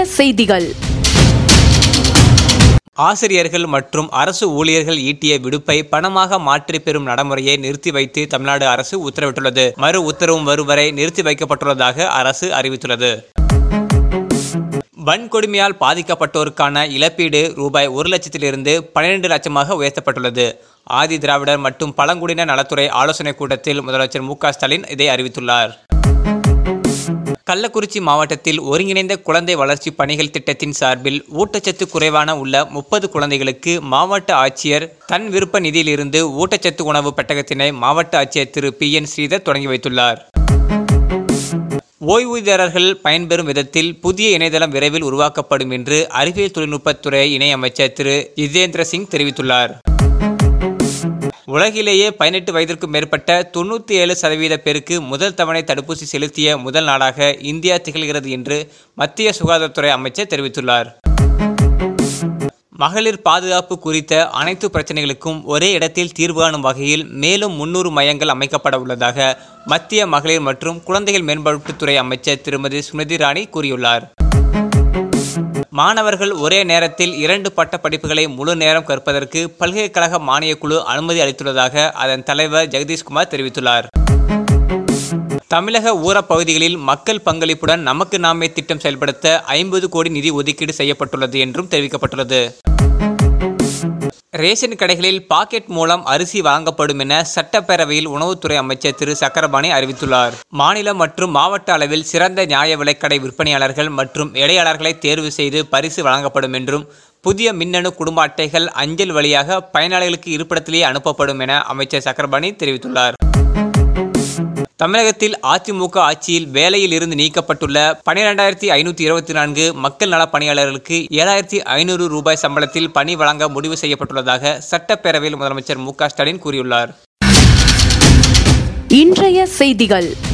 செய்திகள். ஆசிரியர்கள் மற்றும் அரசு ஊழியர்கள் ஈட்டிய விடுப்பை பணமாக மாற்றி பெறும் நடைமுறையை நிறுத்தி வைத்து தமிழ்நாடு அரசு உத்தரவிட்டுள்ளது. மறு உத்தரவும் வரும் வரை நிறுத்தி வைக்கப்பட்டுள்ளதாக அரசு அறிவித்துள்ளது. வன்கொடுமையால் பாதிக்கப்பட்டோருக்கான இழப்பீடு ரூபாய் 1 லட்சத்திலிருந்து 12 லட்சமாக உயர்த்தப்பட்டுள்ளது. ஆதி திராவிடர் மற்றும் பழங்குடியினர் நலத்துறை ஆலோசனைக் கூட்டத்தில் முதலமைச்சர் மு.க. ஸ்டாலின் இதை அறிவித்துள்ளார். கள்ளக்குறிச்சி மாவட்டத்தில் ஒருங்கிணைந்த குழந்தை வளர்ச்சி பணிகள் திட்டத்தின் சார்பில் ஊட்டச்சத்து குறைவான உள்ள 30 குழந்தைகளுக்கு மாவட்ட ஆட்சியர் தன் விருப்ப நிதியிலிருந்து ஊட்டச்சத்து உணவு பெட்டகத்தினை மாவட்ட ஆட்சியர் திரு P.N. ஸ்ரீதர் தொடங்கி வைத்துள்ளார். ஓய்வூதியர்கள் பயன்பெறும் விதத்தில் புதிய இணையதளம் விரைவில் உருவாக்கப்படும் என்று அறிவியல் தொழில்நுட்பத்துறை இணையமைச்சர் திரு ஜிதேந்திர சிங் தெரிவித்துள்ளார். உலகிலேயே 18 வயதிற்கும் மேற்பட்ட 97% பேருக்கு முதல் தவணை தடுப்பூசி செலுத்திய முதல் நாடாக இந்தியா திகழ்கிறது என்று மத்திய சுகாதாரத்துறை அமைச்சர் தெரிவித்துள்ளார். மகளிர் பாதுகாப்பு குறித்த அனைத்து பிரச்சனைகளுக்கும் ஒரே இடத்தில் தீர்வு காணும் வகையில் மேலும் 300 மையங்கள் அமைக்கப்பட உள்ளதாக மத்திய மகளிர் மற்றும் குழந்தைகள் மேம்பாட்டுத்துறை அமைச்சர் திருமதி ஸ்மிருதி இரானி கூறியுள்ளார். மாணவர்கள் ஒரே நேரத்தில் 2 பட்ட படிப்புகளை முழு நேரம் கற்பதற்கு பல்கலைக்கழக மானியக்குழு அனுமதி அளித்துள்ளதாக அதன் தலைவர் ஜெகதீஷ்குமார் தெரிவித்துள்ளார். தமிழக ஊரப்பகுதிகளில் மக்கள் பங்களிப்புடன் நமக்கு நாமே திட்டம் செயல்படுத்த 50 கோடி நிதி ஒதுக்கீடு செய்யப்பட்டுள்ளது என்றும் தெரிவிக்கப்பட்டுள்ளது. ரேஷன் கடைகளில் பாக்கெட் மூலம் அரிசி வழங்கப்படும் என சட்டப்பேரவையில் உணவுத்துறை அமைச்சர் திரு சக்கரபாணி அறிவித்துள்ளார். மாநிலம் மற்றும் மாவட்ட அளவில் சிறந்த நியாய விலைக்கடை விற்பனையாளர்கள் மற்றும் இடையாளர்களை தேர்வு செய்து பரிசு வழங்கப்படும் என்றும் புதிய மின்னணு குடும்ப அட்டைகள் அஞ்சல் வழியாக பயனாளிகளுக்கு இருப்பிடத்திலேயே அனுப்பப்படும் என அமைச்சர் சக்கரபாணி தெரிவித்துள்ளார். தமிழகத்தில் அதிமுக ஆட்சியில் வேலையில் இருந்து நீக்கப்பட்டுள்ள 12,524 மக்கள் நல பணியாளர்களுக்கு 7,500 ரூபாய் சம்பளத்தில் பணி வழங்க முடிவு செய்யப்பட்டுள்ளதாக சட்டப்பேரவையில் முதலமைச்சர் மு.க. ஸ்டாலின் கூறியுள்ளார். இன்றைய செய்திகள்.